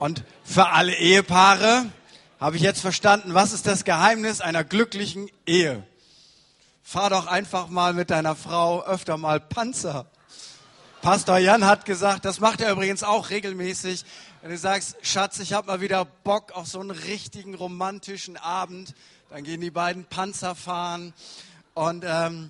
Und für alle Ehepaare habe ich jetzt verstanden, was ist das Geheimnis einer glücklichen Ehe? Fahr doch einfach mal mit deiner Frau öfter mal Panzer. Pastor Jan hat gesagt, das macht er übrigens auch regelmäßig. Wenn du sagst, Schatz, ich habe mal wieder Bock auf so einen richtigen romantischen Abend, dann gehen die beiden Panzer fahren und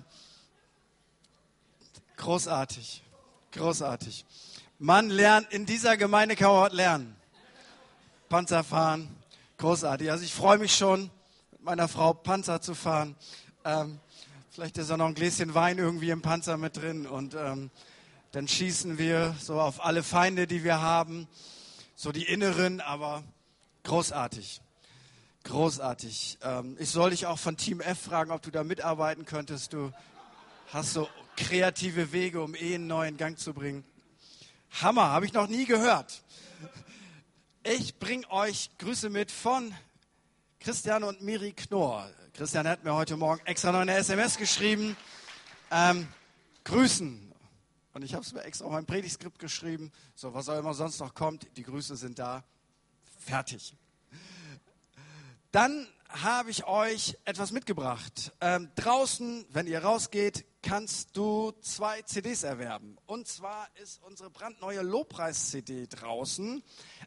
großartig, großartig. Man lernt, in dieser Gemeinde kann man was lernen. Panzer fahren, großartig. Also ich freue mich schon, mit meiner Frau Panzer zu fahren. Vielleicht ist auch noch ein Gläschen Wein irgendwie im Panzer mit drin und dann schießen wir so auf alle Feinde, die wir haben, so die inneren, aber großartig, großartig. Ich soll dich auch von Team F fragen, ob du da mitarbeiten könntest. Du hast so kreative Wege, um Ehen neu in Gang zu bringen. Hammer, habe ich noch nie gehört. Ich bringe euch Grüße mit von Christian und Miri Knorr. Christian hat mir heute Morgen extra noch eine SMS geschrieben. Grüßen. Und ich habe es mir extra auf mein Predigtskript geschrieben. So, was auch immer sonst noch kommt, die Grüße sind da. Fertig. Dann habe ich euch etwas mitgebracht. Draußen, wenn ihr rausgeht, kannst du 2 CDs erwerben. Und zwar ist unsere brandneue Lobpreis-CD draußen.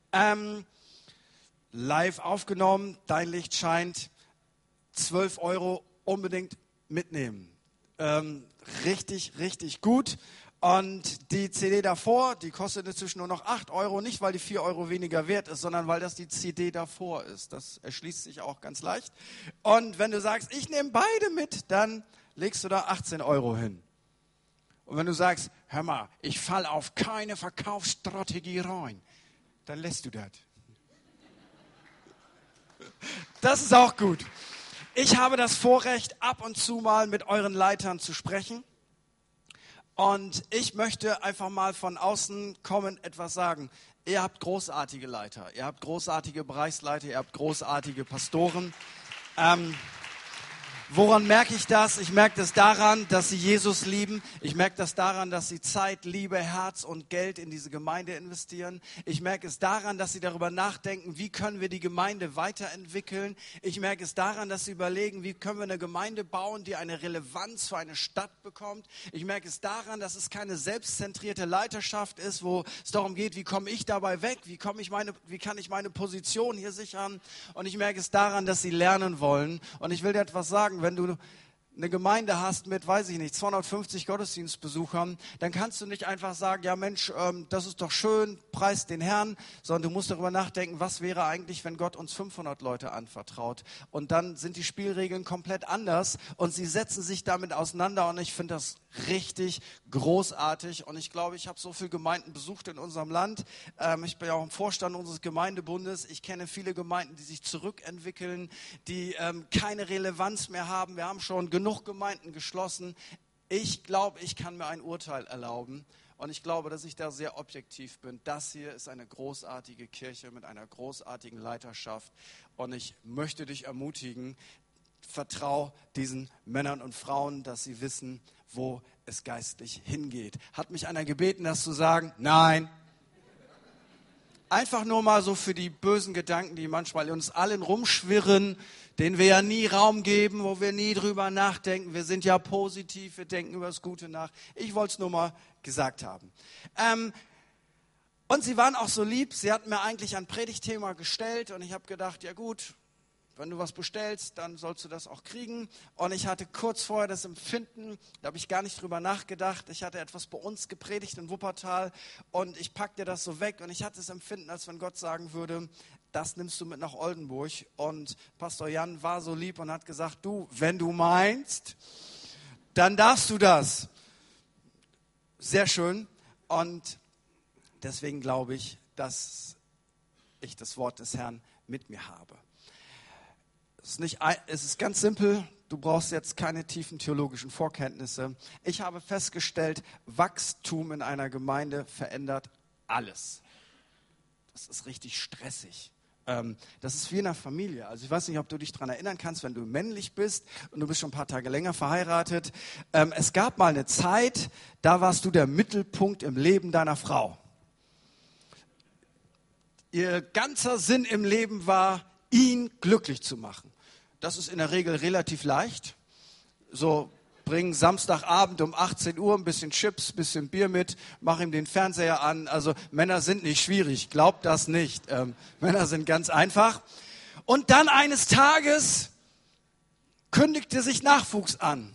Live aufgenommen, dein Licht scheint. 12 € unbedingt mitnehmen. Richtig, richtig gut. Und die CD davor, die kostet inzwischen nur noch 8 €, nicht weil die 4 € weniger wert ist, sondern weil das die CD davor ist. Das erschließt sich auch ganz leicht. Und wenn du sagst, ich nehme beide mit, dann legst du da 18 € hin. Und wenn du sagst, hör mal, ich falle auf keine Verkaufsstrategie rein, dann lässt du das. Das ist auch gut. Ich habe das Vorrecht, ab und zu mal mit euren Leitern zu sprechen. Und ich möchte einfach mal von außen kommend etwas sagen. Ihr habt großartige Leiter, ihr habt großartige Bereichsleiter, ihr habt großartige Pastoren. Woran merke ich das? Ich merke das daran, dass sie Jesus lieben. Ich merke das daran, dass sie Zeit, Liebe, Herz und Geld in diese Gemeinde investieren. Ich merke es daran, dass sie darüber nachdenken, wie können wir die Gemeinde weiterentwickeln. Ich merke es daran, dass sie überlegen, wie können wir eine Gemeinde bauen, die eine Relevanz für eine Stadt bekommt. Ich merke es daran, dass es keine selbstzentrierte Leiterschaft ist, wo es darum geht, wie komme ich dabei weg, wie kann ich meine Position hier sichern. Und ich merke es daran, dass sie lernen wollen. Und ich will dir etwas sagen. Wenn du eine Gemeinde hast mit, 250 Gottesdienstbesuchern, dann kannst du nicht einfach sagen, ja Mensch, das ist doch schön, preist den Herrn, sondern du musst darüber nachdenken, was wäre eigentlich, wenn Gott uns 500 Leute anvertraut. Und dann sind die Spielregeln komplett anders und sie setzen sich damit auseinander und ich finde das richtig großartig und ich glaube, ich habe so viele Gemeinden besucht in unserem Land. Ich bin ja auch im Vorstand unseres Gemeindebundes. Ich kenne viele Gemeinden, die sich zurückentwickeln, die keine Relevanz mehr haben. Wir haben schon genug Gemeinden geschlossen. Ich glaube, ich kann mir ein Urteil erlauben und ich glaube, dass ich da sehr objektiv bin. Das hier ist eine großartige Kirche mit einer großartigen Leiterschaft und ich möchte dich ermutigen, vertrau diesen Männern und Frauen, dass sie wissen, wo es geistlich hingeht. Hat mich einer gebeten, das zu sagen? Nein. Einfach nur mal so für die bösen Gedanken, die manchmal in uns allen rumschwirren, denen wir ja nie Raum geben, wo wir nie drüber nachdenken. Wir sind ja positiv, wir denken über das Gute nach. Ich wollte es nur mal gesagt haben. Und sie waren auch so lieb, sie hatten mir eigentlich ein Predigtthema gestellt und ich habe gedacht, ja gut, wenn du was bestellst, dann sollst du das auch kriegen. Und ich hatte kurz vorher das Empfinden, da habe ich gar nicht drüber nachgedacht. Ich hatte etwas bei uns gepredigt in Wuppertal und ich packte das so weg. Und ich hatte das Empfinden, als wenn Gott sagen würde, das nimmst du mit nach Oldenburg. Und Pastor Jan war so lieb und hat gesagt, du, wenn du meinst, dann darfst du das. Sehr schön. Und deswegen glaube ich, dass ich das Wort des Herrn mit mir habe. Es ist ganz simpel, du brauchst jetzt keine tiefen theologischen Vorkenntnisse. Ich habe festgestellt, Wachstum in einer Gemeinde verändert alles. Das ist richtig stressig. Das ist wie in einer Familie. Also ich weiß nicht, ob du dich daran erinnern kannst, wenn du männlich bist und du bist schon ein paar Tage länger verheiratet. Es gab mal eine Zeit, da warst du der Mittelpunkt im Leben deiner Frau. ihr ganzer Sinn im Leben war, ihn glücklich zu machen. Das ist in der Regel relativ leicht. So, bring Samstagabend um 18 Uhr ein bisschen Chips, ein bisschen Bier mit, mach ihm den Fernseher an. Also Männer sind nicht schwierig, glaubt das nicht. Männer sind ganz einfach. Und dann eines Tages kündigte sich Nachwuchs an.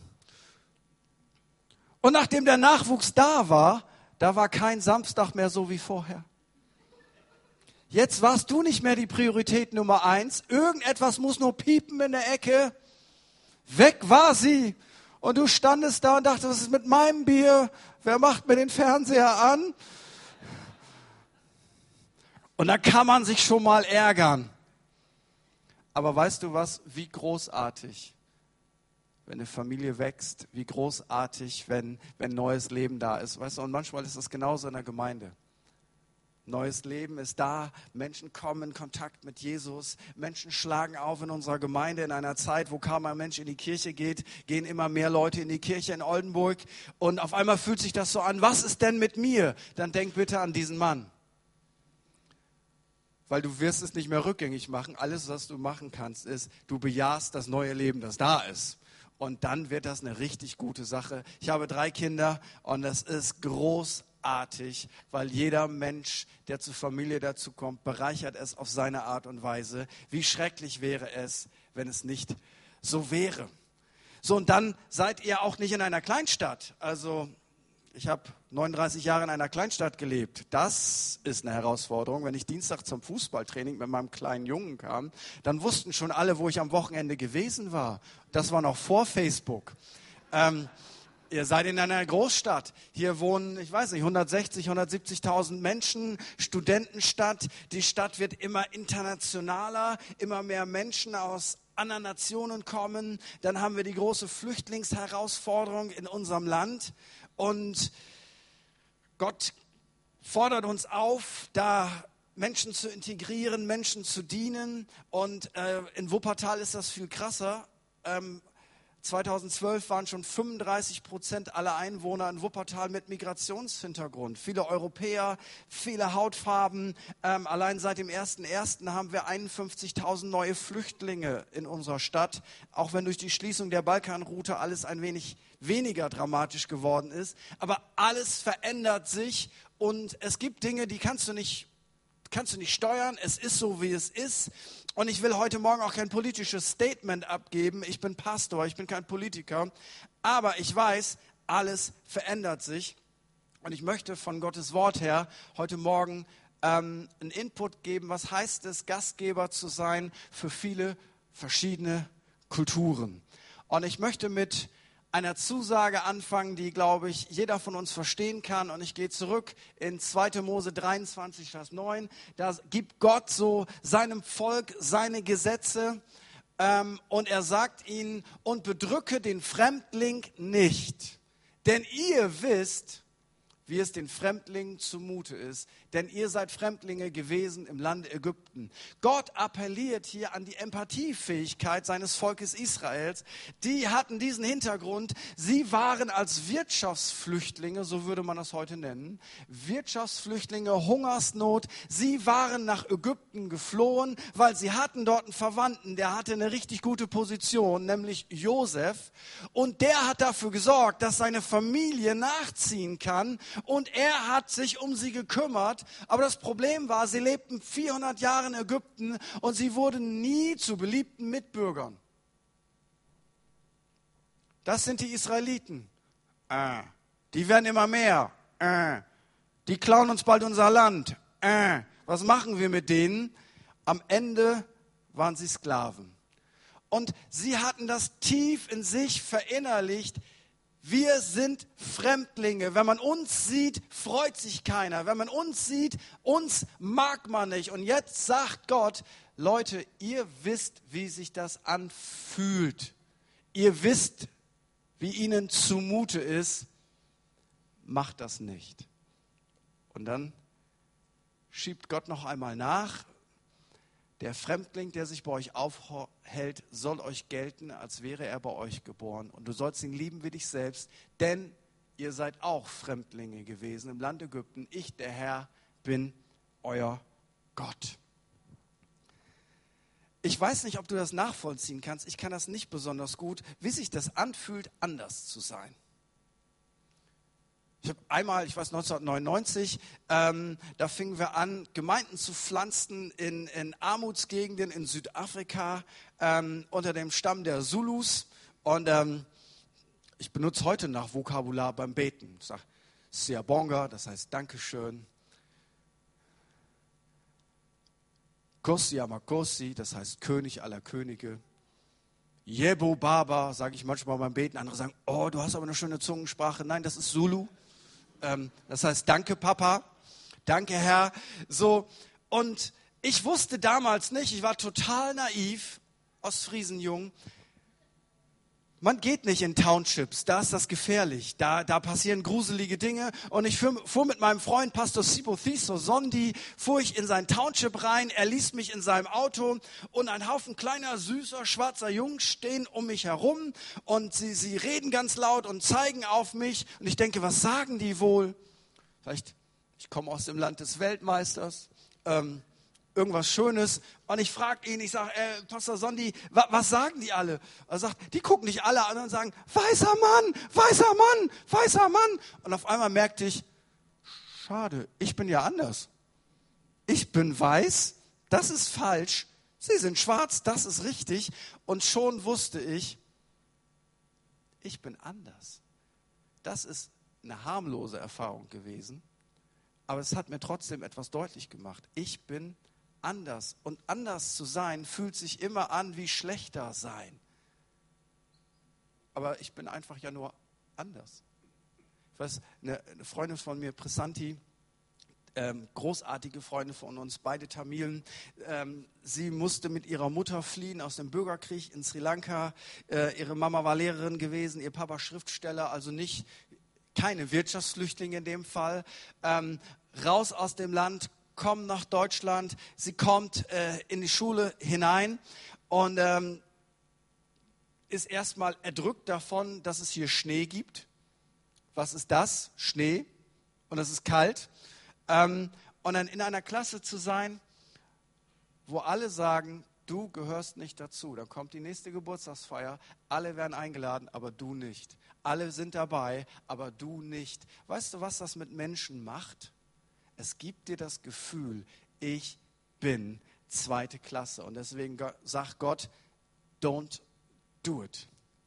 Und nachdem der Nachwuchs da war kein Samstag mehr so wie vorher. Jetzt warst du nicht mehr die Priorität Nummer 1. Irgendetwas muss nur piepen in der Ecke. Weg war sie. Und du standest da und dachtest, was ist mit meinem Bier? Wer macht mir den Fernseher an? Und da kann man sich schon mal ärgern. Aber weißt du was? Wie großartig, wenn eine Familie wächst. Wie großartig, wenn neues Leben da ist. Weißt du, und manchmal ist es genauso in der Gemeinde. Neues Leben ist da, Menschen kommen in Kontakt mit Jesus, Menschen schlagen auf in unserer Gemeinde in einer Zeit, wo kaum ein Mensch in die Kirche geht, gehen immer mehr Leute in die Kirche in Oldenburg und auf einmal fühlt sich das so an, was ist denn mit mir? Dann denk bitte an diesen Mann, weil du wirst es nicht mehr rückgängig machen, alles was du machen kannst ist, du bejahst das neue Leben, das da ist. Und dann wird das eine richtig gute Sache. Ich habe 3 Kinder und das ist großartig, weil jeder Mensch, der zur Familie dazu kommt, bereichert es auf seine Art und Weise. Wie schrecklich wäre es, wenn es nicht so wäre. So, und dann seid ihr auch nicht in einer Kleinstadt. Also ich habe 39 Jahre in einer Kleinstadt gelebt. Das ist eine Herausforderung. Wenn ich Dienstag zum Fußballtraining mit meinem kleinen Jungen kam, dann wussten schon alle, wo ich am Wochenende gewesen war. Das war noch vor Facebook. Ihr seid in einer Großstadt. Hier wohnen, ich weiß nicht, 160.000, 170.000 Menschen, Studentenstadt. Die Stadt wird immer internationaler, immer mehr Menschen aus anderen Nationen kommen. Dann haben wir die große Flüchtlingsherausforderung in unserem Land. Und Gott fordert uns auf, da Menschen zu integrieren, Menschen zu dienen. Und in Wuppertal ist das viel krasser. 2012 waren schon 35% aller Einwohner in Wuppertal mit Migrationshintergrund. Viele Europäer, viele Hautfarben. Allein seit dem 1.1. haben wir 51.000 neue Flüchtlinge in unserer Stadt. Auch wenn durch die Schließung der Balkanroute alles ein wenig weniger dramatisch geworden ist. Aber alles verändert sich und es gibt Dinge, die kannst du nicht steuern. Es ist so, wie es ist. Und ich will heute Morgen auch kein politisches Statement abgeben. Ich bin Pastor, ich bin kein Politiker. Aber ich weiß, alles verändert sich. Und ich möchte von Gottes Wort her heute Morgen einen Input geben. Was heißt es, Gastgeber zu sein für viele verschiedene Kulturen? Und ich möchte mit einer Zusage anfangen, die, glaube ich, jeder von uns verstehen kann. Und ich gehe zurück in 2. Mose 23, Vers 9. Da gibt Gott so seinem Volk seine Gesetze. Und er sagt ihnen, und bedrücke den Fremdling nicht. Denn ihr wisst, wie es den Fremdlingen zumute ist. Denn ihr seid Fremdlinge gewesen im Land Ägypten. Gott appelliert hier an die Empathiefähigkeit seines Volkes Israels. Die hatten diesen Hintergrund. Sie waren als Wirtschaftsflüchtlinge, so würde man das heute nennen, Wirtschaftsflüchtlinge, Hungersnot. Sie waren nach Ägypten geflohen, weil sie hatten dort einen Verwandten, der hatte eine richtig gute Position, nämlich Josef. Und der hat dafür gesorgt, dass seine Familie nachziehen kann. Und er hat sich um sie gekümmert. Aber das Problem war, sie lebten 400 Jahre in Ägypten und sie wurden nie zu beliebten Mitbürgern. Das sind die Israeliten. Die werden immer mehr. Die klauen uns bald unser Land. Was machen wir mit denen? Am Ende waren sie Sklaven. Und sie hatten das tief in sich verinnerlicht. Wir sind Fremdlinge. Wenn man uns sieht, freut sich keiner. Wenn man uns sieht, uns mag man nicht. Und jetzt sagt Gott, Leute, ihr wisst, wie sich das anfühlt. Ihr wisst, wie ihnen zumute ist. Macht das nicht. Und dann schiebt Gott noch einmal nach. Der Fremdling, der sich bei euch aufhält, soll euch gelten, als wäre er bei euch geboren. Und du sollst ihn lieben wie dich selbst, denn ihr seid auch Fremdlinge gewesen im Land Ägypten. Ich, der Herr, bin euer Gott. Ich weiß nicht, ob du das nachvollziehen kannst. Ich kann das nicht besonders gut, wie sich das anfühlt, anders zu sein. Ich habe einmal, ich weiß 1999, da fingen wir an, Gemeinden zu pflanzen in Armutsgegenden in Südafrika unter dem Stamm der Zulus. Und ich benutze heute noch Vokabular beim Beten. Ich sage Siyabonga, das heißt Dankeschön. Kosi Amakosi, das heißt König aller Könige. Yebo Baba, sage ich manchmal beim Beten. Andere sagen, oh, du hast aber eine schöne Zungensprache. Nein, das ist Zulu. Das heißt, danke Papa, danke Herr. So, und ich wusste damals nicht, ich war total naiv, Ostfriesenjung. Man geht nicht in Townships, da ist das gefährlich, da passieren gruselige Dinge. Und ich fuhr mit meinem Freund Pastor Sibothiso Sondi, fuhr ich in sein Township rein, er ließ mich in seinem Auto und ein Haufen kleiner, süßer, schwarzer Jungs stehen um mich herum und sie reden ganz laut und zeigen auf mich. Und ich denke, was sagen die wohl? Vielleicht, ich komme aus dem Land des Weltmeisters, irgendwas Schönes. Und ich frage ihn, ich sage, Pastor Sondi, was sagen die alle? Er sagt, die gucken dich alle an und sagen, weißer Mann, weißer Mann, weißer Mann. Und auf einmal merkte ich, schade, ich bin ja anders. Ich bin weiß, das ist falsch. Sie sind schwarz, das ist richtig. Und schon wusste ich bin anders. Das ist eine harmlose Erfahrung gewesen. Aber es hat mir trotzdem etwas deutlich gemacht. Ich bin anders. Und anders zu sein, fühlt sich immer an wie schlechter sein. Aber ich bin einfach ja nur anders. Ich weiß, eine Freundin von mir, Presanti, großartige Freunde von uns, beide Tamilen. Sie musste mit ihrer Mutter fliehen aus dem Bürgerkrieg in Sri Lanka. Ihre Mama war Lehrerin gewesen, ihr Papa Schriftsteller, also keine Wirtschaftsflüchtlinge in dem Fall. Raus aus dem Land, kommen nach Deutschland. Sie kommt in die Schule hinein und ist erstmal erdrückt davon, dass es hier Schnee gibt. Was ist das? Schnee. Und es ist kalt. Und dann in einer Klasse zu sein, wo alle sagen, du gehörst nicht dazu. Dann kommt die nächste Geburtstagsfeier, alle werden eingeladen, aber du nicht. Alle sind dabei, aber du nicht. Weißt du, was das mit Menschen macht? Es gibt dir das Gefühl, ich bin zweite Klasse. Und deswegen sagt Gott, don't do it.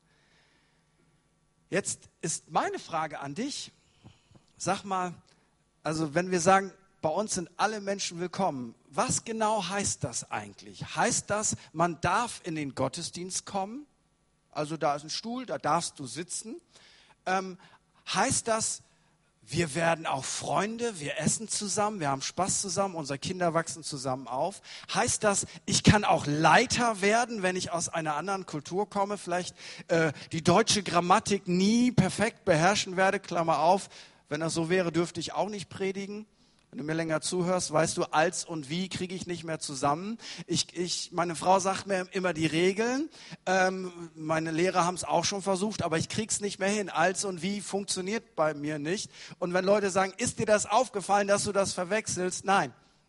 Jetzt ist meine Frage an dich. Sag mal, also wenn wir sagen, bei uns sind alle Menschen willkommen, was genau heißt das eigentlich? Heißt das, man darf in den Gottesdienst kommen? Also da ist ein Stuhl, da darfst du sitzen. Heißt das, wir werden auch Freunde, wir essen zusammen, wir haben Spaß zusammen, unsere Kinder wachsen zusammen auf? Heißt das, ich kann auch Leiter werden, wenn ich aus einer anderen Kultur komme, vielleicht die deutsche Grammatik nie perfekt beherrschen werde, Klammer auf, wenn das so wäre, dürfte ich auch nicht predigen. Wenn du mir länger zuhörst, weißt du, als und wie kriege ich nicht mehr zusammen. Meine Frau sagt mir immer die Regeln. Meine Lehrer haben es auch schon versucht, aber ich kriege es nicht mehr hin. Als und wie funktioniert bei mir nicht. Und wenn Leute sagen, ist dir das aufgefallen, dass du das verwechselst? Nein.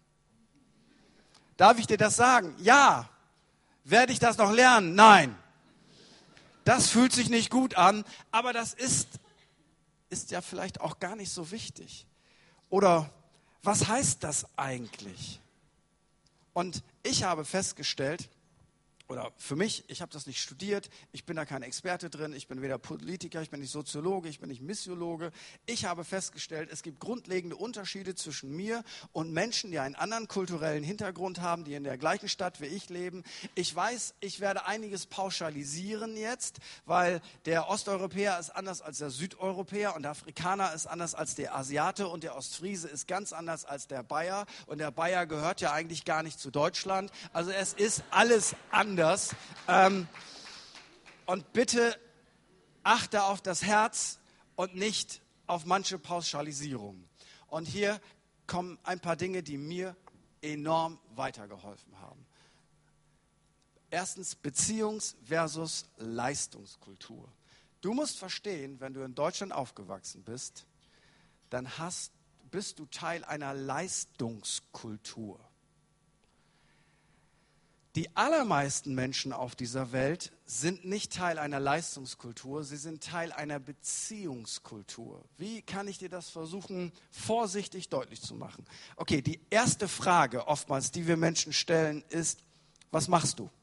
Darf ich dir das sagen? Ja. Werde ich das noch lernen? Nein. Das fühlt sich nicht gut an, aber das ist ja vielleicht auch gar nicht so wichtig. Oder was heißt das eigentlich? Und ich habe festgestellt, oder für mich, ich habe das nicht studiert, ich bin da kein Experte drin, ich bin weder Politiker, ich bin nicht Soziologe, ich bin nicht Missiologe. Ich habe festgestellt, es gibt grundlegende Unterschiede zwischen mir und Menschen, die einen anderen kulturellen Hintergrund haben, die in der gleichen Stadt wie ich leben. Ich weiß, ich werde einiges pauschalisieren jetzt, weil der Osteuropäer ist anders als der Südeuropäer und der Afrikaner ist anders als der Asiate und der Ostfriese ist ganz anders als der Bayer. Und der Bayer gehört ja eigentlich gar nicht zu Deutschland. Also es ist alles anders. Und bitte achte auf das Herz und nicht auf manche Pauschalisierungen. Und hier kommen ein paar Dinge, die mir enorm weitergeholfen haben. Erstens Beziehungs- versus Leistungskultur. Du musst verstehen, wenn du in Deutschland aufgewachsen bist, dann bist du Teil einer Leistungskultur. Die allermeisten Menschen auf dieser Welt sind nicht Teil einer Leistungskultur, sie sind Teil einer Beziehungskultur. Wie kann ich dir das versuchen, vorsichtig deutlich zu machen? Okay, die erste Frage oftmals, die wir Menschen stellen, ist, was machst du?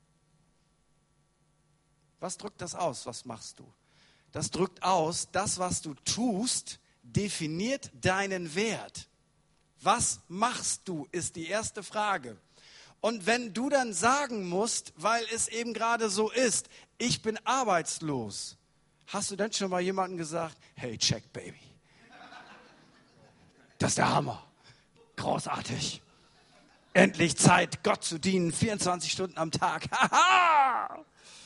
Was drückt das aus? Was machst du? Das drückt aus, das, was du tust, definiert deinen Wert. Was machst du, ist die erste Frage. Und wenn du dann sagen musst, weil es eben gerade so ist, ich bin arbeitslos, hast du denn schon mal jemandem gesagt, hey, check, Baby. Das ist der Hammer. Großartig. Endlich Zeit, Gott zu dienen, 24 Stunden am Tag. Haha!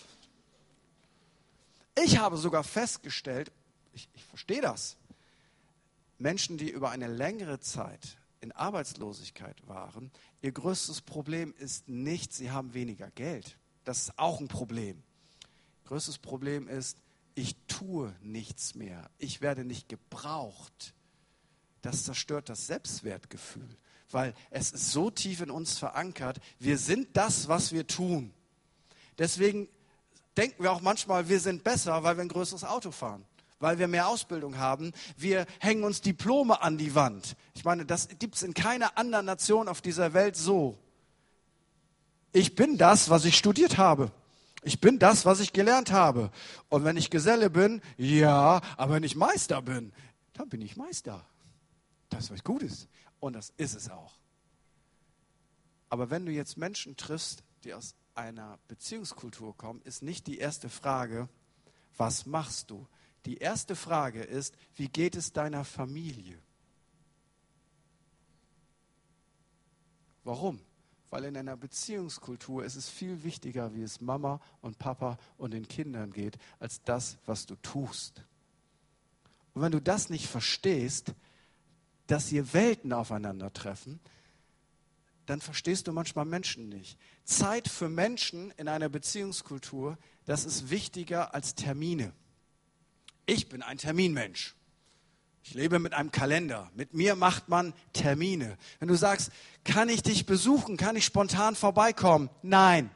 Ich habe sogar festgestellt, ich verstehe das, Menschen, die über eine längere Zeit in Arbeitslosigkeit waren, ihr größtes Problem ist nicht, sie haben weniger Geld. Das ist auch ein Problem. Größtes Problem ist, ich tue nichts mehr. Ich werde nicht gebraucht. Das zerstört das Selbstwertgefühl, weil es ist so tief in uns verankert, wir sind das, was wir tun. Deswegen denken wir auch manchmal, wir sind besser, weil wir ein größeres Auto fahren. Weil wir mehr Ausbildung haben. Wir hängen uns Diplome an die Wand. Ich meine, das gibt es in keiner anderen Nation auf dieser Welt so. Ich bin das, was ich studiert habe. Ich bin das, was ich gelernt habe. Und wenn ich Geselle bin, ja, aber wenn ich Meister bin, dann bin ich Meister. Das ist was Gutes. Und das ist es auch. Aber wenn du jetzt Menschen triffst, die aus einer Beziehungskultur kommen, ist nicht die erste Frage, was machst du? Die erste Frage ist, wie geht es deiner Familie? Warum? Weil in einer Beziehungskultur ist es viel wichtiger, wie es Mama und Papa und den Kindern geht, als das, was du tust. Und wenn du das nicht verstehst, dass hier Welten aufeinandertreffen, dann verstehst du manchmal Menschen nicht. Zeit für Menschen in einer Beziehungskultur, das ist wichtiger als Termine. Ich bin ein Terminmensch. Ich lebe mit einem Kalender. Mit mir macht man Termine. Wenn du sagst, kann ich dich besuchen, kann ich spontan vorbeikommen? Nein.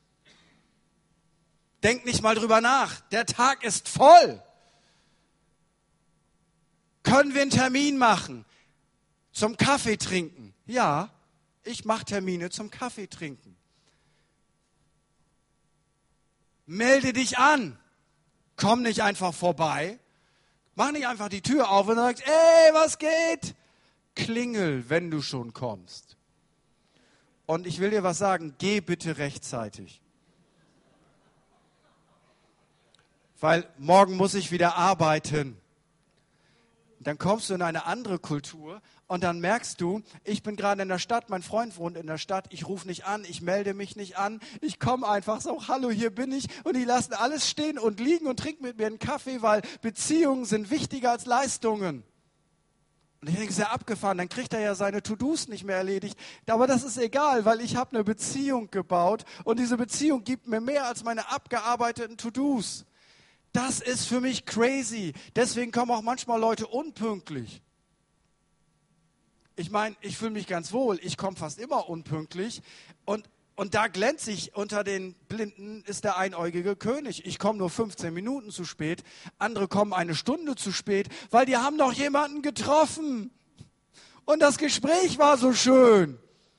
Denk nicht mal drüber nach. Der Tag ist voll. Können wir einen Termin machen? Zum Kaffee trinken? Ja, ich mache Termine zum Kaffee trinken. Melde dich an. Komm nicht einfach vorbei. Mach nicht einfach die Tür auf und sagst, ey, was geht? Klingel, wenn du schon kommst. Und ich will dir was sagen, geh bitte rechtzeitig. Weil morgen muss ich wieder arbeiten. Dann kommst du in eine andere Kultur und dann merkst du, ich bin gerade in der Stadt, mein Freund wohnt in der Stadt, ich rufe nicht an, ich melde mich nicht an, ich komme einfach so, hallo, hier bin ich und die lassen alles stehen und liegen und trinken mit mir einen Kaffee, weil Beziehungen sind wichtiger als Leistungen. Und ich denke, ist ja abgefahren, dann kriegt er ja seine To-Dos nicht mehr erledigt. Aber das ist egal, weil ich habe eine Beziehung gebaut und diese Beziehung gibt mir mehr als meine abgearbeiteten To-Dos. Das ist für mich crazy. Deswegen kommen auch manchmal Leute unpünktlich. Ich meine, ich fühle mich ganz wohl. Ich komme fast immer unpünktlich. Und da glänze ich unter den Blinden, ist der einäugige König. Ich komme nur 15 Minuten zu spät. Andere kommen eine Stunde zu spät, weil die haben noch jemanden getroffen. Und das Gespräch war so schön.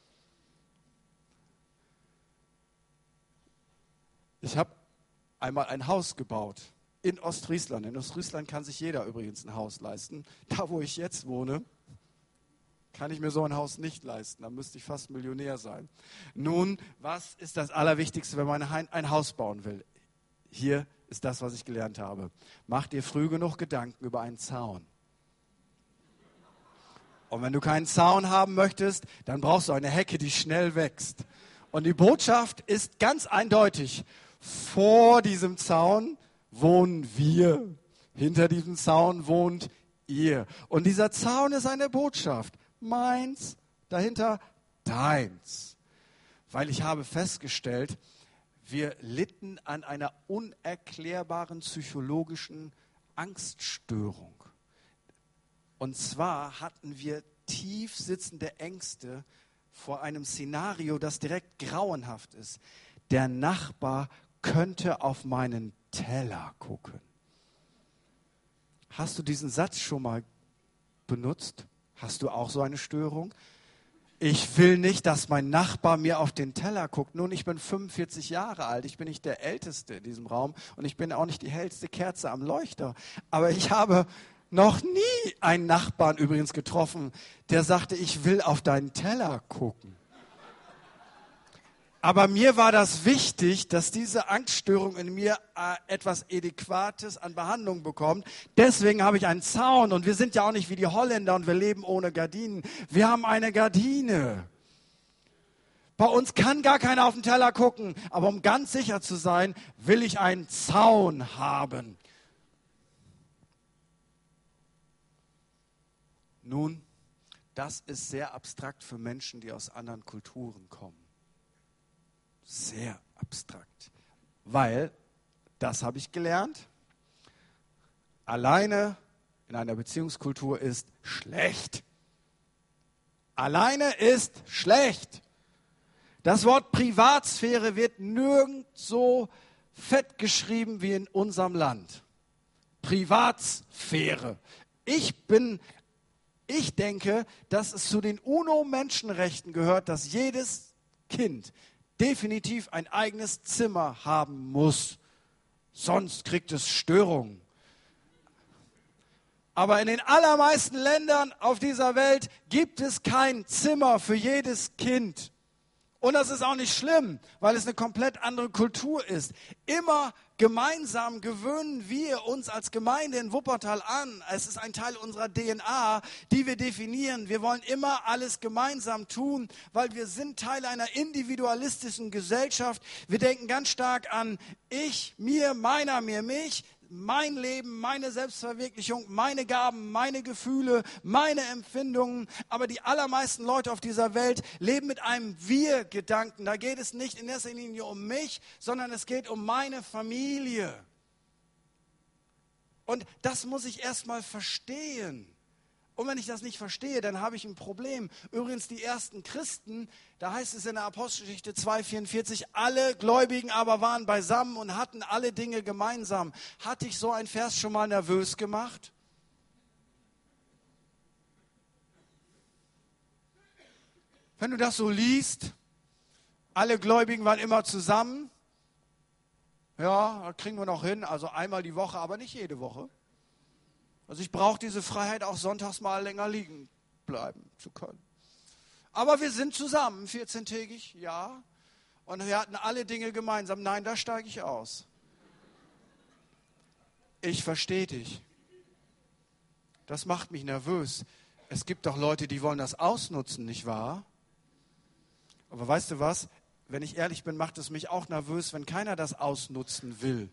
Ich habe einmal ein Haus gebaut. In Ostfriesland. In Ostfriesland kann sich jeder übrigens ein Haus leisten. Da, wo ich jetzt wohne, kann ich mir so ein Haus nicht leisten. Da müsste ich fast Millionär sein. Nun, was ist das Allerwichtigste, wenn man ein Haus bauen will? Hier ist das, was ich gelernt habe. Mach dir früh genug Gedanken über einen Zaun. Und wenn du keinen Zaun haben möchtest, dann brauchst du eine Hecke, die schnell wächst. Und die Botschaft ist ganz eindeutig. Vor diesem Zaun wohnen wir. Hinter diesem Zaun wohnt ihr. Und dieser Zaun ist eine Botschaft. Meins, dahinter deins. Weil ich habe festgestellt, wir litten an einer unerklärbaren psychologischen Angststörung. Und zwar hatten wir tief sitzende Ängste vor einem Szenario, das direkt grauenhaft ist. Der Nachbar könnte auf meinen Teller gucken. Hast du diesen Satz schon mal benutzt? Hast du auch so eine Störung? Ich will nicht, dass mein Nachbar mir auf den Teller guckt. Nun, ich bin 45 Jahre alt, ich bin nicht der Älteste in diesem Raum und ich bin auch nicht die hellste Kerze am Leuchter. Aber ich habe noch nie einen Nachbarn übrigens getroffen, der sagte, ich will auf deinen Teller gucken. Aber mir war das wichtig, dass diese Angststörung in mir etwas Adäquates an Behandlung bekommt. Deswegen habe ich einen Zaun und wir sind ja auch nicht wie die Holländer und wir leben ohne Gardinen. Wir haben eine Gardine. Bei uns kann gar keiner auf den Teller gucken, aber um ganz sicher zu sein, will ich einen Zaun haben. Nun, das ist sehr abstrakt für Menschen, die aus anderen Kulturen kommen. Sehr abstrakt. Weil, das habe ich gelernt, alleine in einer Beziehungskultur ist schlecht. Alleine ist schlecht. Das Wort Privatsphäre wird nirgends so fett geschrieben wie in unserem Land. Privatsphäre. Ich denke, dass es zu den UNO-Menschenrechten gehört, dass jedes Kind definitiv ein eigenes Zimmer haben muss. Sonst kriegt es Störungen. Aber in den allermeisten Ländern auf dieser Welt gibt es kein Zimmer für jedes Kind. Und das ist auch nicht schlimm, weil es eine komplett andere Kultur ist. Immer gemeinsam gewöhnen wir uns als Gemeinde in Wuppertal an. Es ist ein Teil unserer DNA, die wir definieren. Wir wollen immer alles gemeinsam tun, weil wir sind Teil einer individualistischen Gesellschaft. Wir denken ganz stark an ich, mir, meiner, mir, mich. Mein Leben, meine Selbstverwirklichung, meine Gaben, meine Gefühle, meine Empfindungen. Aber die allermeisten Leute auf dieser Welt leben mit einem Wir-Gedanken. Da geht es nicht in erster Linie um mich, sondern es geht um meine Familie. Und das muss ich erstmal verstehen. Und wenn ich das nicht verstehe, dann habe ich ein Problem. Übrigens, die ersten Christen, da heißt es in der Apostelgeschichte 2,44, alle Gläubigen aber waren beisammen und hatten alle Dinge gemeinsam. Hat dich so ein Vers schon mal nervös gemacht? Wenn du das so liest, alle Gläubigen waren immer zusammen. Ja, das kriegen wir noch hin, also einmal die Woche, aber nicht jede Woche. Also ich brauche diese Freiheit, auch sonntags mal länger liegen bleiben zu können. Aber wir sind zusammen, 14-tägig, ja. Und wir hatten alle Dinge gemeinsam. Nein, da steige ich aus. Ich verstehe dich. Das macht mich nervös. Es gibt doch Leute, die wollen das ausnutzen, nicht wahr? Aber weißt du was? Wenn ich ehrlich bin, macht es mich auch nervös, wenn keiner das ausnutzen will.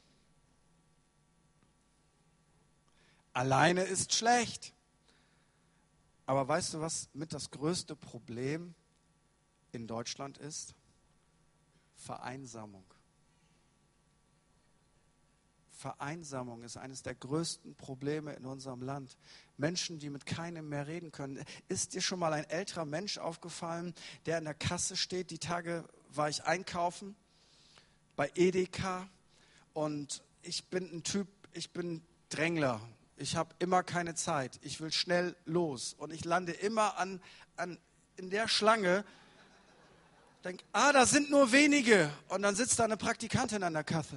Alleine ist schlecht. Aber weißt du, was mit das größte Problem in Deutschland ist? Vereinsamung. Vereinsamung ist eines der größten Probleme in unserem Land. Menschen, die mit keinem mehr reden können. Ist dir schon mal ein älterer Mensch aufgefallen, der in der Kasse steht? Die Tage war ich einkaufen bei Edeka und ich bin ein Typ, ich bin Drängler. Ich habe immer keine Zeit. Ich will schnell los. Und ich lande immer in der Schlange. Denke, da sind nur wenige. Und dann sitzt da eine Praktikantin an der Kasse.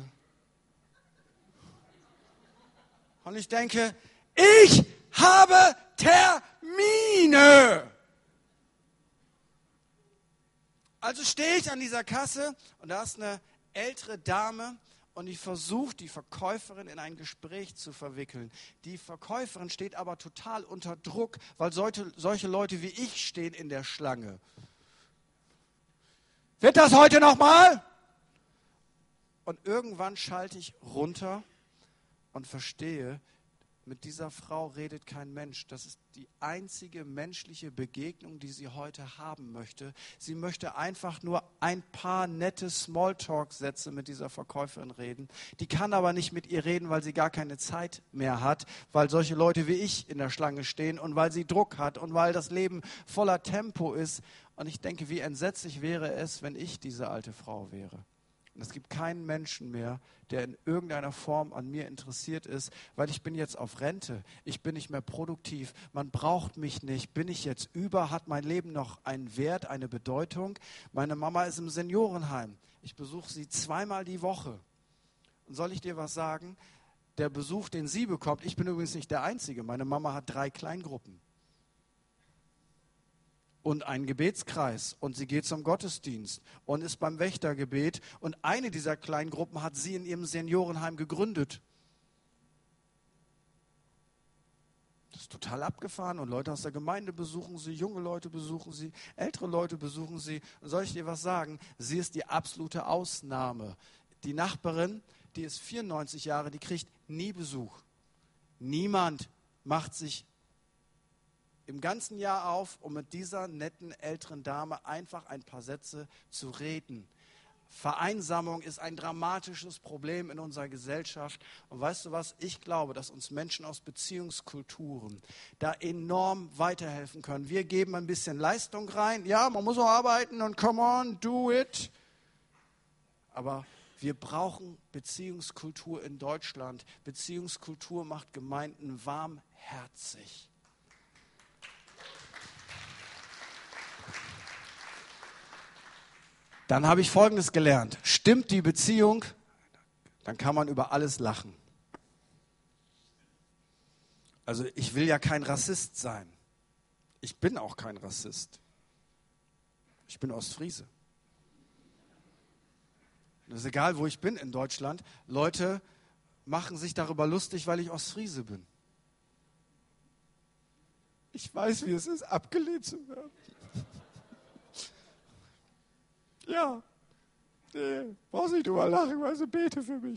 Und ich denke, ich habe Termine. Also stehe ich an dieser Kasse und da ist eine ältere Dame. Und ich versuche, die Verkäuferin in ein Gespräch zu verwickeln. Die Verkäuferin steht aber total unter Druck, weil solche Leute wie ich stehen in der Schlange. Wird das heute nochmal? Und irgendwann schalte ich runter und verstehe, mit dieser Frau redet kein Mensch. Das ist die einzige menschliche Begegnung, die sie heute haben möchte. Sie möchte einfach nur ein paar nette Smalltalk-Sätze mit dieser Verkäuferin reden. Die kann aber nicht mit ihr reden, weil sie gar keine Zeit mehr hat, weil solche Leute wie ich in der Schlange stehen und weil sie Druck hat und weil das Leben voller Tempo ist. Und ich denke, wie entsetzlich wäre es, wenn ich diese alte Frau wäre. Und es gibt keinen Menschen mehr, der in irgendeiner Form an mir interessiert ist, weil ich bin jetzt auf Rente, ich bin nicht mehr produktiv, man braucht mich nicht, bin ich jetzt über, hat mein Leben noch einen Wert, eine Bedeutung? Meine Mama ist im Seniorenheim, ich besuche sie 2-mal die Woche. Und soll ich dir was sagen? Der Besuch, den sie bekommt, ich bin übrigens nicht der Einzige, meine Mama hat 3 Kleingruppen. Und einen Gebetskreis und sie geht zum Gottesdienst und ist beim Wächtergebet und eine dieser kleinen Gruppen hat sie in ihrem Seniorenheim gegründet. Das ist total abgefahren und Leute aus der Gemeinde besuchen sie, junge Leute besuchen sie, ältere Leute besuchen sie. Und soll ich dir was sagen? Sie ist die absolute Ausnahme. Die Nachbarin, die ist 94 Jahre, die kriegt nie Besuch. Niemand macht sich im ganzen Jahr auf, um mit dieser netten älteren Dame einfach ein paar Sätze zu reden. Vereinsamung ist ein dramatisches Problem in unserer Gesellschaft. Und weißt du was? Ich glaube, dass uns Menschen aus Beziehungskulturen da enorm weiterhelfen können. Wir geben ein bisschen Leistung rein. Ja, man muss auch arbeiten und come on, do it. Aber wir brauchen Beziehungskultur in Deutschland. Beziehungskultur macht Gemeinden warmherzig. Dann habe ich Folgendes gelernt. Stimmt die Beziehung, dann kann man über alles lachen. Also ich will ja kein Rassist sein. Ich bin auch kein Rassist. Ich bin Ostfriese. Es ist egal, wo ich bin in Deutschland. Leute machen sich darüber lustig, weil ich Ostfriese bin. Ich weiß, wie es ist, abgelehnt zu werden. Ja, nee, brauchst nicht drüber lachen, also bete für mich.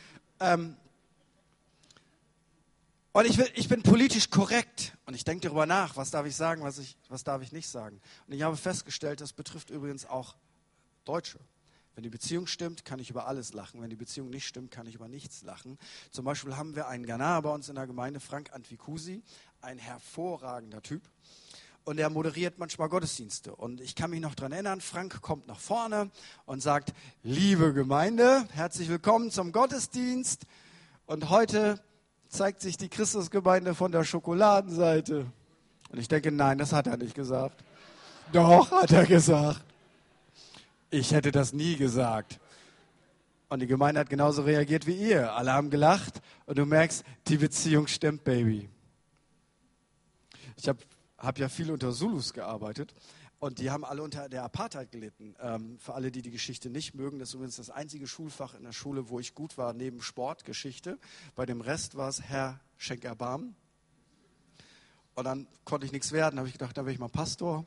Und ich bin politisch korrekt und ich denke darüber nach, was darf ich sagen, was darf ich nicht sagen. Und ich habe festgestellt, das betrifft übrigens auch Deutsche. Wenn die Beziehung stimmt, kann ich über alles lachen. Wenn die Beziehung nicht stimmt, kann ich über nichts lachen. Zum Beispiel haben wir einen Ghanaer bei uns in der Gemeinde, Frank Antwikusi, ein hervorragender Typ. Und er moderiert manchmal Gottesdienste. Und ich kann mich noch daran erinnern, Frank kommt nach vorne und sagt, liebe Gemeinde, herzlich willkommen zum Gottesdienst. Und heute zeigt sich die Christusgemeinde von der Schokoladenseite. Und ich denke, nein, das hat er nicht gesagt. Doch, hat er gesagt. Ich hätte das nie gesagt. Und die Gemeinde hat genauso reagiert wie ihr. Alle haben gelacht und du merkst, die Beziehung stimmt, Baby. Ich habe ja viel unter Zulus gearbeitet und die haben alle unter der Apartheid gelitten. Für alle, die die Geschichte nicht mögen, das ist übrigens das einzige Schulfach in der Schule, wo ich gut war, neben Sport, Geschichte. Bei dem Rest war es Herr Schenk Erbarmen. Und dann konnte ich nichts werden, habe ich gedacht, da werde ich mal Pastor.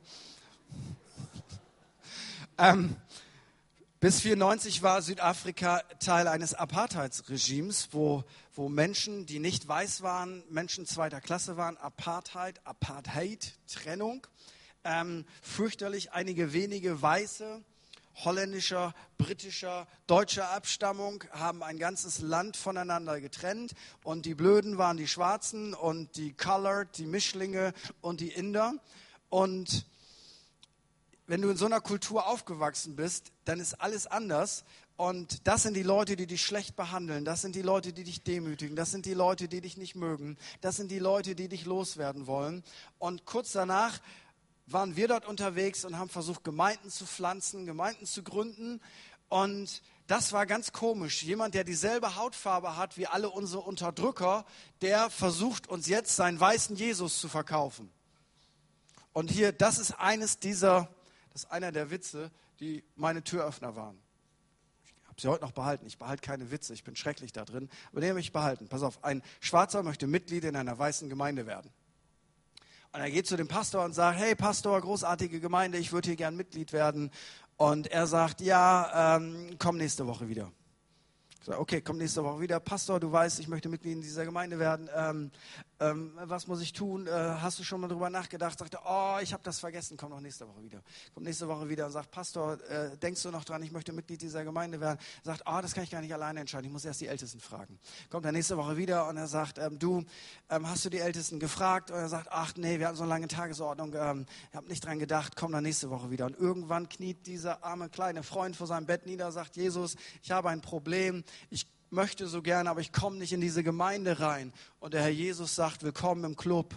Bis 1994 war Südafrika Teil eines Apartheidsregimes, wo Menschen, die nicht weiß waren, Menschen zweiter Klasse waren, Apartheid, Trennung. Fürchterlich, einige wenige Weiße, holländischer, britischer, deutscher Abstammung haben ein ganzes Land voneinander getrennt. Und die Blöden waren die Schwarzen und die Colored, die Mischlinge und die Inder. Und wenn du in so einer Kultur aufgewachsen bist, dann ist alles anders. Und das sind die Leute, die dich schlecht behandeln. Das sind die Leute, die dich demütigen. Das sind die Leute, die dich nicht mögen. Das sind die Leute, die dich loswerden wollen. Und kurz danach waren wir dort unterwegs und haben versucht, Gemeinden zu pflanzen, Gemeinden zu gründen. Und das war ganz komisch. Jemand, der dieselbe Hautfarbe hat wie alle unsere Unterdrücker, der versucht uns jetzt seinen weißen Jesus zu verkaufen. Und hier, das ist einer der Witze, die meine Türöffner waren. Ich habe sie heute noch behalten. Ich behalte keine Witze, ich bin schrecklich da drin. Aber den habe ich behalten. Pass auf, ein Schwarzer möchte Mitglied in einer weißen Gemeinde werden. Und er geht zu dem Pastor und sagt, hey Pastor, großartige Gemeinde, ich würde hier gern Mitglied werden. Und er sagt, ja, komm nächste Woche wieder. Ich sage, okay, komm nächste Woche wieder. Pastor, du weißt, ich möchte Mitglied in dieser Gemeinde werden. Was muss ich tun? Hast du schon mal drüber nachgedacht? Sagt er, oh, ich habe das vergessen. Komm noch nächste Woche wieder. Kommt nächste Woche wieder und sagt, Pastor, denkst du noch dran, ich möchte Mitglied dieser Gemeinde werden? Sagt, oh, das kann ich gar nicht alleine entscheiden. Ich muss erst die Ältesten fragen. Kommt dann nächste Woche wieder und er sagt, hast du die Ältesten gefragt? Und er sagt, ach nee, wir hatten so eine lange Tagesordnung. Ich habe nicht dran gedacht. Komm dann nächste Woche wieder. Und irgendwann kniet dieser arme kleine Freund vor seinem Bett nieder, sagt, Jesus, ich habe ein Problem. Ich möchte so gerne, aber ich komme nicht in diese Gemeinde rein. Und der Herr Jesus sagt, willkommen im Club.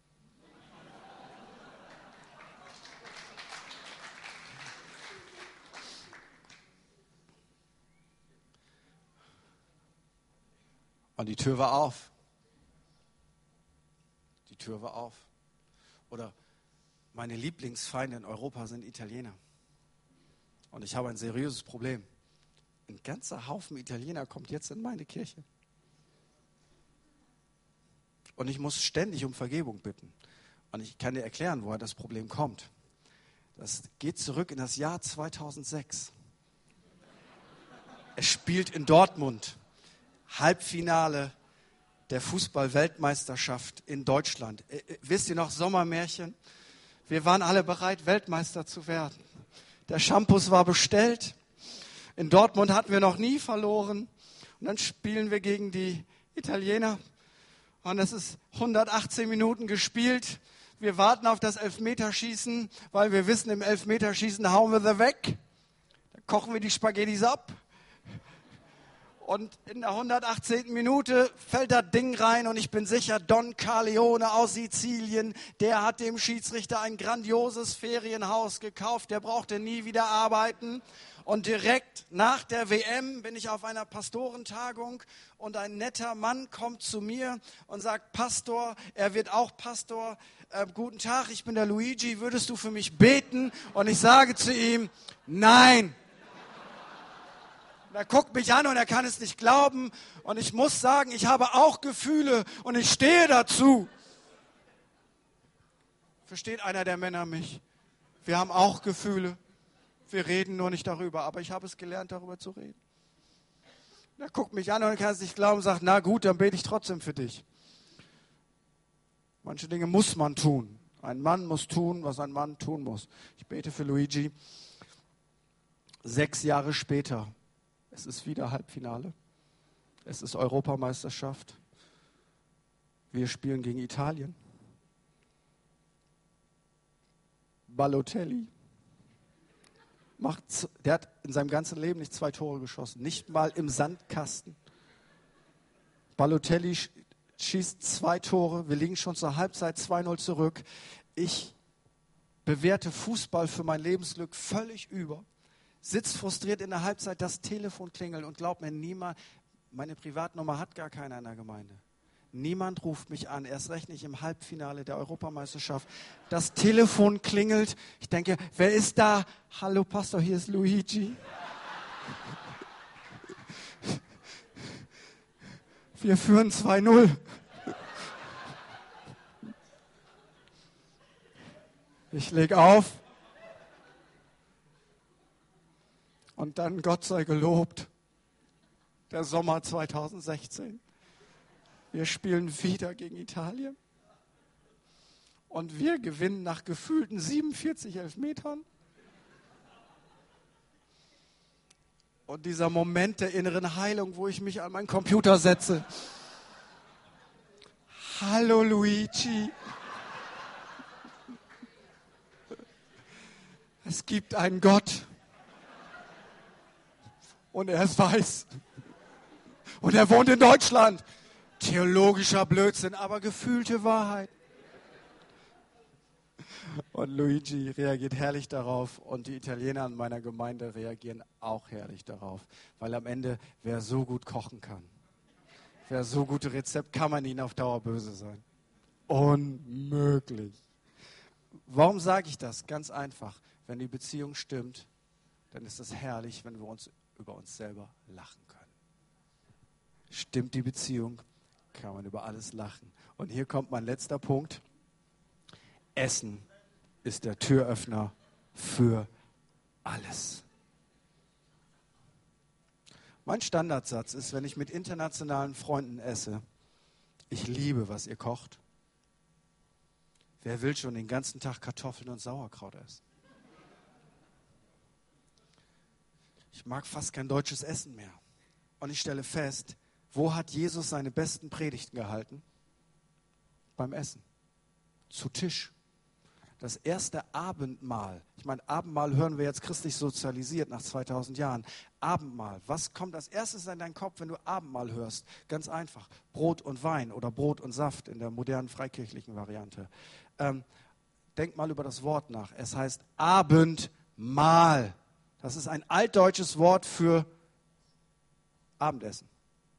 Und die Tür war auf. Die Tür war auf. Oder meine Lieblingsfeinde in Europa sind Italiener. Und ich habe ein seriöses Problem. Ein ganzer Haufen Italiener kommt jetzt in meine Kirche. Und ich muss ständig um Vergebung bitten. Und ich kann dir erklären, woher das Problem kommt. Das geht zurück in das Jahr 2006. Es spielt in Dortmund Halbfinale der Fußball-Weltmeisterschaft in Deutschland. Wisst ihr noch, Sommermärchen? Wir waren alle bereit, Weltmeister zu werden. Der Shampoos war bestellt. In Dortmund hatten wir noch nie verloren. Und dann spielen wir gegen die Italiener. Und es ist 118 Minuten gespielt. Wir warten auf das Elfmeterschießen, weil wir wissen, im Elfmeterschießen hauen wir sie weg. Dann kochen wir die Spaghettis ab. Und in der 118. Minute fällt das Ding rein und ich bin sicher, Don Corleone aus Sizilien, der hat dem Schiedsrichter ein grandioses Ferienhaus gekauft. Der brauchte nie wieder arbeiten. Und direkt nach der WM bin ich auf einer Pastorentagung und ein netter Mann kommt zu mir und sagt, Pastor, er wird auch Pastor, guten Tag, ich bin der Luigi, würdest du für mich beten? Und ich sage zu ihm, nein. Er guckt mich an und er kann es nicht glauben. Und ich muss sagen, ich habe auch Gefühle und ich stehe dazu. Versteht einer der Männer mich? Wir haben auch Gefühle. Wir reden nur nicht darüber. Aber ich habe es gelernt, darüber zu reden. Er guckt mich an und er kann es nicht glauben und sagt, na gut, dann bete ich trotzdem für dich. Manche Dinge muss man tun. Ein Mann muss tun, was ein Mann tun muss. Ich bete für Luigi. 6 Jahre später. Es ist wieder Halbfinale. Es ist Europameisterschaft. Wir spielen gegen Italien. Balotelli der hat in seinem ganzen Leben nicht 2 Tore geschossen. Nicht mal im Sandkasten. Balotelli schießt 2 Tore. Wir liegen schon zur Halbzeit 2-0 zurück. Ich bewerte Fußball für mein Lebensglück völlig über. Sitzt frustriert in der Halbzeit, das Telefon klingelt und glaubt mir, niemand, meine Privatnummer hat gar keiner in der Gemeinde. Niemand ruft mich an, erst recht nicht im Halbfinale der Europameisterschaft. Das Telefon klingelt, ich denke, wer ist da? Hallo Pastor, hier ist Luigi. Wir führen 2-0. Ich lege auf. Und dann, Gott sei gelobt, der Sommer 2016. Wir spielen wieder gegen Italien. Und wir gewinnen nach gefühlten 47 Elfmetern. Und dieser Moment der inneren Heilung, wo ich mich an meinen Computer setze. Hallo Luigi. Es gibt einen Gott. Und er ist weiß. Und er wohnt in Deutschland. Theologischer Blödsinn, aber gefühlte Wahrheit. Und Luigi reagiert herrlich darauf und die Italiener in meiner Gemeinde reagieren auch herrlich darauf. Weil am Ende, wer so gut kochen kann, wer so gute Rezept, kann man ihnen auf Dauer böse sein. Unmöglich. Warum sage ich das? Ganz einfach. Wenn die Beziehung stimmt, dann ist es herrlich, wenn wir uns über uns selber lachen können. Stimmt die Beziehung, kann man über alles lachen. Und hier kommt mein letzter Punkt. Essen ist der Türöffner für alles. Mein Standardsatz ist, wenn ich mit internationalen Freunden esse, ich liebe, was ihr kocht. Wer will schon den ganzen Tag Kartoffeln und Sauerkraut essen? Ich mag fast kein deutsches Essen mehr. Und ich stelle fest, wo hat Jesus seine besten Predigten gehalten? Beim Essen. Zu Tisch. Das erste Abendmahl. Ich meine, Abendmahl hören wir jetzt christlich sozialisiert nach 2000 Jahren. Abendmahl. Was kommt als erstes in deinen Kopf, wenn du Abendmahl hörst? Ganz einfach. Brot und Wein oder Brot und Saft in der modernen freikirchlichen Variante. Denk mal über das Wort nach. Es heißt Abendmahl. Das ist ein altdeutsches Wort für Abendessen.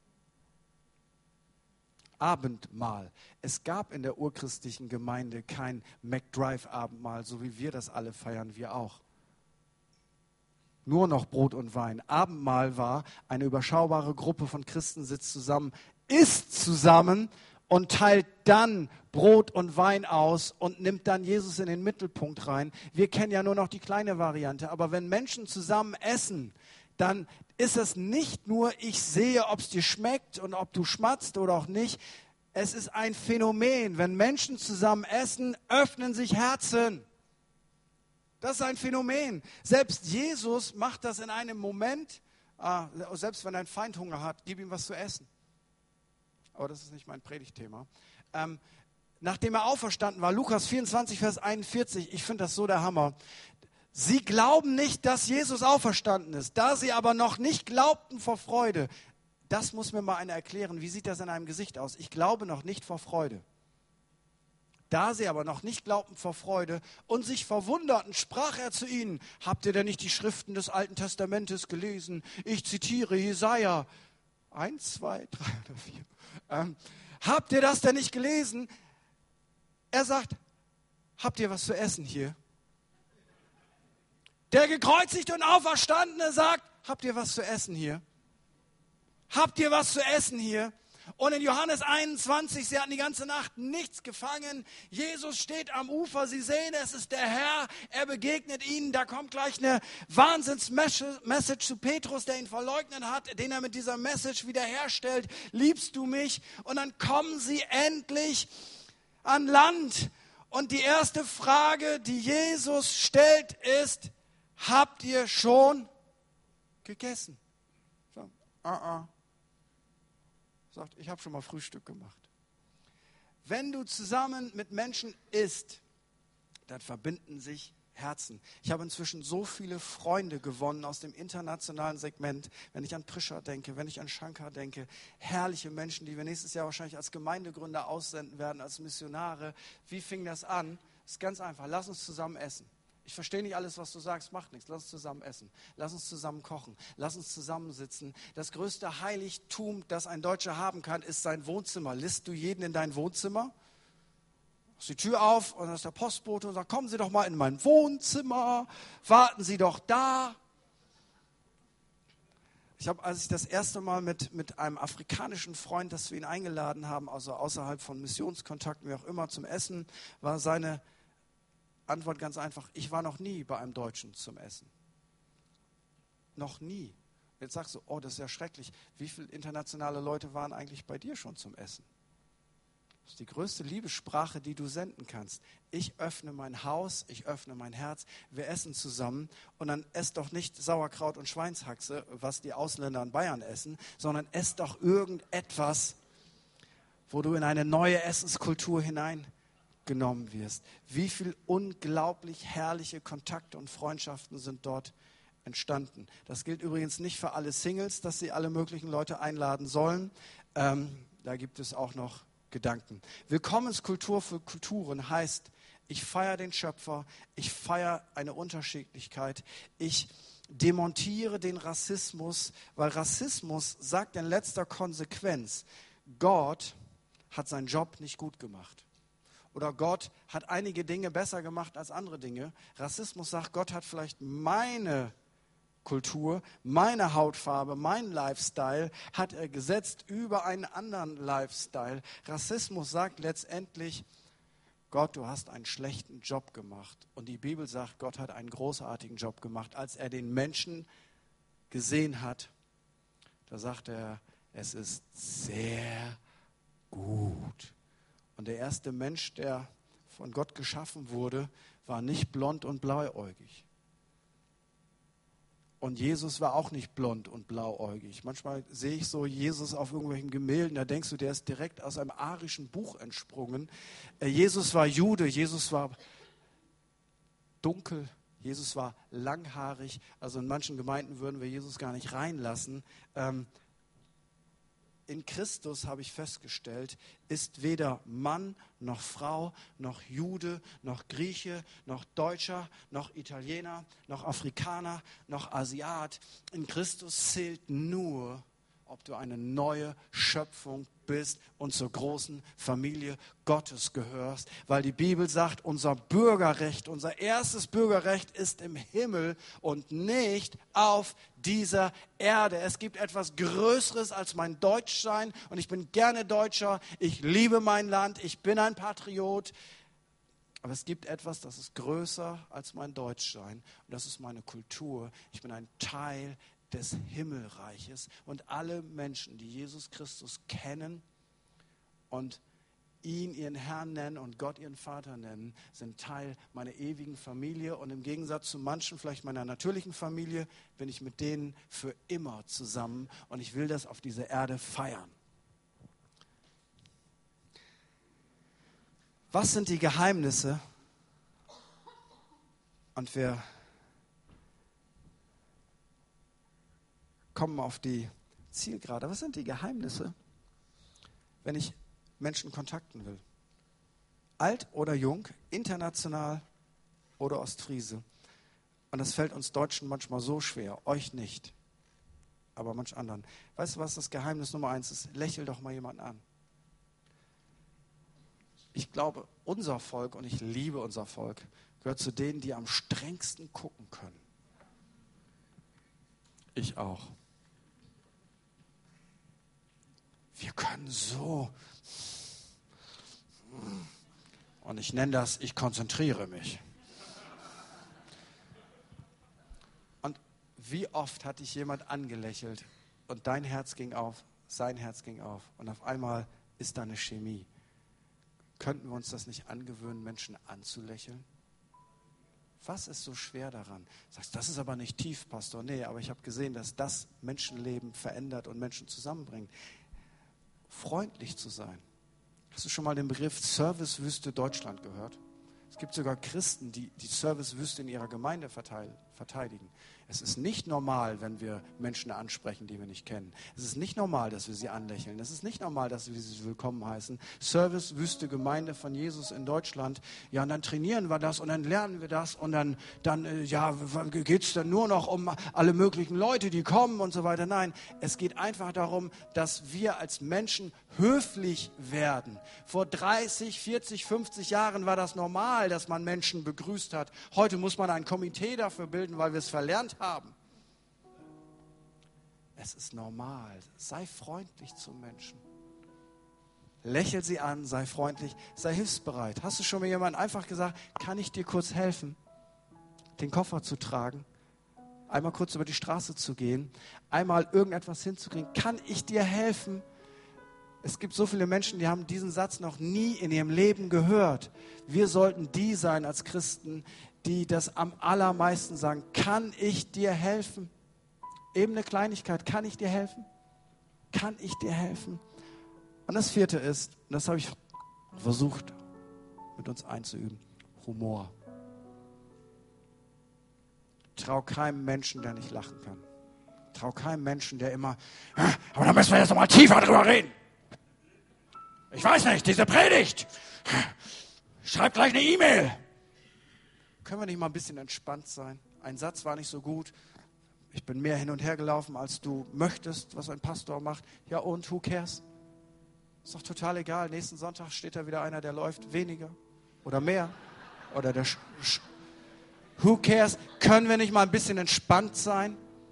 Abendmahl. Es gab in der urchristlichen Gemeinde kein McDrive-Abendmahl, so wie wir das alle feiern, wir auch. Nur noch Brot und Wein. Abendmahl war, eine überschaubare Gruppe von Christen sitzt zusammen, isst zusammen und teilt dann Brot und Wein aus und nimmt dann Jesus in den Mittelpunkt rein. Wir kennen ja nur noch die kleine Variante, aber wenn Menschen zusammen essen, dann ist es nicht nur, ich sehe, ob es dir schmeckt und ob du schmatzt oder auch nicht. Es ist ein Phänomen. Wenn Menschen zusammen essen, öffnen sich Herzen. Das ist ein Phänomen. Selbst Jesus macht das in einem Moment, selbst wenn ein Feind Hunger hat, gib ihm was zu essen. Aber das ist nicht mein Predigtthema. Nachdem er auferstanden war, Lukas 24, Vers 41, ich finde das so der Hammer. Sie glauben nicht, dass Jesus auferstanden ist. Da sie aber noch nicht glaubten vor Freude. Das muss mir mal einer erklären. Wie sieht das in einem Gesicht aus? Ich glaube noch nicht vor Freude. Da sie aber noch nicht glaubten vor Freude und sich verwunderten, sprach er zu ihnen, habt ihr denn nicht die Schriften des Alten Testamentes gelesen? Ich zitiere Jesaja 1, 2, 3 oder 4. Habt ihr das denn nicht gelesen? Er sagt, habt ihr was zu essen hier? Der gekreuzigte und Auferstandene sagt, habt ihr was zu essen hier? Habt ihr was zu essen hier? Und in Johannes 21, sie hatten die ganze Nacht nichts gefangen. Jesus steht am Ufer, sie sehen, es ist der Herr, er begegnet ihnen. Da kommt gleich eine Wahnsinns-Message zu Petrus, der ihn verleugnet hat, den er mit dieser Message wiederherstellt. Liebst du mich? Und dann kommen sie endlich an Land. Und die erste Frage, die Jesus stellt, ist, habt ihr schon gegessen? So, Sagt, ich habe schon mal Frühstück gemacht. Wenn du zusammen mit Menschen isst, dann verbinden sich Herzen. Ich habe inzwischen so viele Freunde gewonnen aus dem internationalen Segment, wenn ich an Prischer denke, wenn ich an Shankar denke, herrliche Menschen, die wir nächstes Jahr wahrscheinlich als Gemeindegründer aussenden werden, als Missionare. Wie fing das an? Das ist ganz einfach, lass uns zusammen essen. Ich verstehe nicht alles, was du sagst, macht nichts. Lass uns zusammen essen. Lass uns zusammen kochen. Lass uns zusammensitzen. Das größte Heiligtum, das ein Deutscher haben kann, ist sein Wohnzimmer. Lässt du jeden in dein Wohnzimmer? Machst die Tür auf und dann ist der Postbote und sagt, kommen Sie doch mal in mein Wohnzimmer. Warten Sie doch da. Als ich das erste Mal mit einem afrikanischen Freund, das wir ihn eingeladen haben, also außerhalb von Missionskontakten, wie auch immer, zum Essen, war seine Antwort ganz einfach, ich war noch nie bei einem Deutschen zum Essen. Noch nie. Jetzt sagst du, oh, das ist ja schrecklich. Wie viele internationale Leute waren eigentlich bei dir schon zum Essen? Das ist die größte Liebessprache, die du senden kannst. Ich öffne mein Haus, ich öffne mein Herz, wir essen zusammen und dann esst doch nicht Sauerkraut und Schweinshaxe, was die Ausländer in Bayern essen, sondern esst doch irgendetwas, wo du in eine neue Essenskultur hineingenommen wirst. Wie viel unglaublich herrliche Kontakte und Freundschaften sind dort entstanden. Das gilt übrigens nicht für alle Singles, dass sie alle möglichen Leute einladen sollen. Da gibt es auch noch Gedanken. Willkommenskultur für Kulturen heißt, ich feiere den Schöpfer, ich feiere eine Unterschiedlichkeit, ich demontiere den Rassismus, weil Rassismus sagt in letzter Konsequenz, Gott hat seinen Job nicht gut gemacht. Oder Gott hat einige Dinge besser gemacht als andere Dinge. Rassismus sagt, Gott hat vielleicht meine Kultur, meine Hautfarbe, mein Lifestyle hat er gesetzt über einen anderen Lifestyle. Rassismus sagt letztendlich, Gott, du hast einen schlechten Job gemacht. Und die Bibel sagt, Gott hat einen großartigen Job gemacht, als er den Menschen gesehen hat, Da sagte er, es ist sehr gut. Und der erste Mensch, der von Gott geschaffen wurde, war nicht blond und blauäugig. Und Jesus war auch nicht blond und blauäugig. Manchmal sehe ich so Jesus auf irgendwelchen Gemälden, da denkst du, der ist direkt aus einem arischen Buch entsprungen. Jesus war Jude, Jesus war dunkel, Jesus war langhaarig. Also in manchen Gemeinden würden wir Jesus gar nicht reinlassen. In Christus, habe ich festgestellt, ist weder Mann noch Frau, noch Jude, noch Grieche, noch Deutscher, noch Italiener, noch Afrikaner, noch Asiat. In Christus zählt nur, ob du eine neue Schöpfung bist und zur großen Familie Gottes gehörst. Weil die Bibel sagt, unser Bürgerrecht, unser erstes Bürgerrecht ist im Himmel und nicht auf dieser Erde. Es gibt etwas Größeres als mein Deutschsein und ich bin gerne Deutscher. Ich liebe mein Land, ich bin ein Patriot. Aber es gibt etwas, das ist größer als mein Deutschsein und das ist meine Kultur. Ich bin ein Teil des Himmelreiches und alle Menschen, die Jesus Christus kennen und ihn ihren Herrn nennen und Gott ihren Vater nennen, sind Teil meiner ewigen Familie und im Gegensatz zu manchen, vielleicht meiner natürlichen Familie, bin ich mit denen für immer zusammen und ich will das auf dieser Erde feiern. Was sind die Geheimnisse? Und wir kommen auf die Zielgerade. Was sind die Geheimnisse, wenn ich Menschen kontakten will? Alt oder jung, international oder Ostfriese. Und das fällt uns Deutschen manchmal so schwer, euch nicht, aber manch anderen. Weißt du, was das Geheimnis Nummer 1 ist? Lächel doch mal jemanden an. Ich glaube, unser Volk, und ich liebe unser Volk, gehört zu denen, die am strengsten gucken können. Ich auch. Wir können so. Und ich nenne das, ich konzentriere mich. Und wie oft hat dich jemand angelächelt und dein Herz ging auf, sein Herz ging auf und auf einmal ist da eine Chemie. Könnten wir uns das nicht angewöhnen, Menschen anzulächeln? Was ist so schwer daran? Du sagst, das ist aber nicht tief, Pastor. Nee, aber ich habe gesehen, dass das Menschenleben verändert und Menschen zusammenbringt. Freundlich zu sein. Hast du schon mal den Begriff Servicewüste Deutschland gehört? Es gibt sogar Christen, die die Servicewüste in ihrer Gemeinde verteidigen. Es ist nicht normal, wenn wir Menschen ansprechen, die wir nicht kennen. Es ist nicht normal, dass wir sie anlächeln. Es ist nicht normal, dass wir sie willkommen heißen. Servicewüste Gemeinde von Jesus in Deutschland. Ja, und dann trainieren wir das und dann lernen wir das und dann geht es dann nur noch um alle möglichen Leute, die kommen und so weiter. Nein, es geht einfach darum, dass wir als Menschen höflich werden. Vor 30, 40, 50 Jahren war das normal, dass man Menschen begrüßt hat. Heute muss man ein Komitee dafür bilden, weil wir es verlernt haben. Es ist normal. Sei freundlich zu Menschen. Lächel sie an, sei freundlich, sei hilfsbereit. Hast du schon mal jemandem einfach gesagt, kann ich dir kurz helfen, den Koffer zu tragen? Einmal kurz über die Straße zu gehen, einmal irgendetwas hinzukriegen. Kann ich dir helfen? Es gibt so viele Menschen, die haben diesen Satz noch nie in ihrem Leben gehört. Wir sollten die sein als Christen, die das am allermeisten sagen. Kann ich dir helfen? Eben eine Kleinigkeit. Kann ich dir helfen? Kann ich dir helfen? Und das 4. ist, und das habe ich versucht mit uns einzuüben, Humor. Trau keinem Menschen, der nicht lachen kann. Trau keinem Menschen, der immer, aber da müssen wir jetzt noch mal tiefer drüber reden. Ich weiß nicht, diese Predigt. Schreib gleich eine E-Mail. Können wir nicht mal ein bisschen entspannt sein? Ein Satz war nicht so gut. Ich bin mehr hin und her gelaufen, als du möchtest, was ein Pastor macht. Ja und, who cares? Ist doch total egal. Nächsten Sonntag steht da wieder einer, der läuft weniger oder mehr. Oder der who cares? Können wir nicht mal ein bisschen entspannt sein?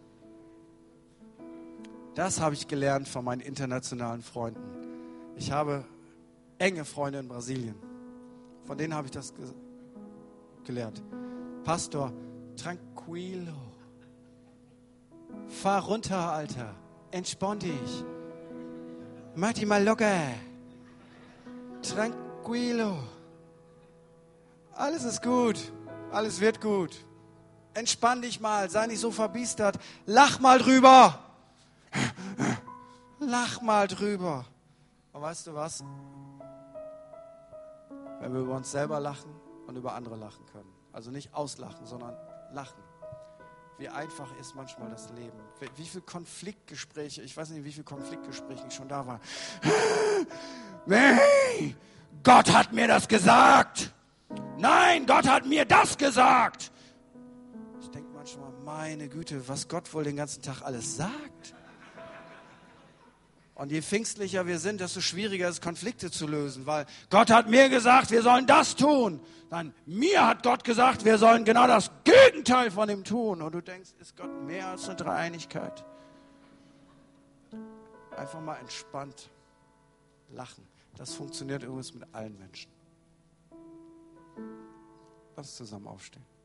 Das habe ich gelernt von meinen internationalen Freunden. Ich habe enge Freunde in Brasilien. Von denen habe ich das gelernt. Pastor, tranquilo. Fahr runter, Alter. Entspann dich. Mach dich mal locker. Tranquilo. Alles ist gut. Alles wird gut. Entspann dich mal. Sei nicht so verbiestert. Lach mal drüber. Lach mal drüber. Und weißt du was? Wenn wir über uns selber lachen und über andere lachen können. Also nicht auslachen, sondern lachen. Wie einfach ist manchmal das Leben. Wie viele Konfliktgespräche, ich weiß nicht, wie viele Konfliktgespräche ich schon da war. Hey, Gott hat mir das gesagt. Nein, Gott hat mir das gesagt. Ich denke manchmal, meine Güte, was Gott wohl den ganzen Tag alles sagt. Und je pfingstlicher wir sind, desto schwieriger ist es, Konflikte zu lösen, weil Gott hat mir gesagt, wir sollen das tun. Dann mir hat Gott gesagt, wir sollen genau das Gegenteil von dem tun. Und du denkst, ist Gott mehr als eine Dreieinigkeit? Einfach mal entspannt lachen. Das funktioniert übrigens mit allen Menschen. Lass uns zusammen aufstehen.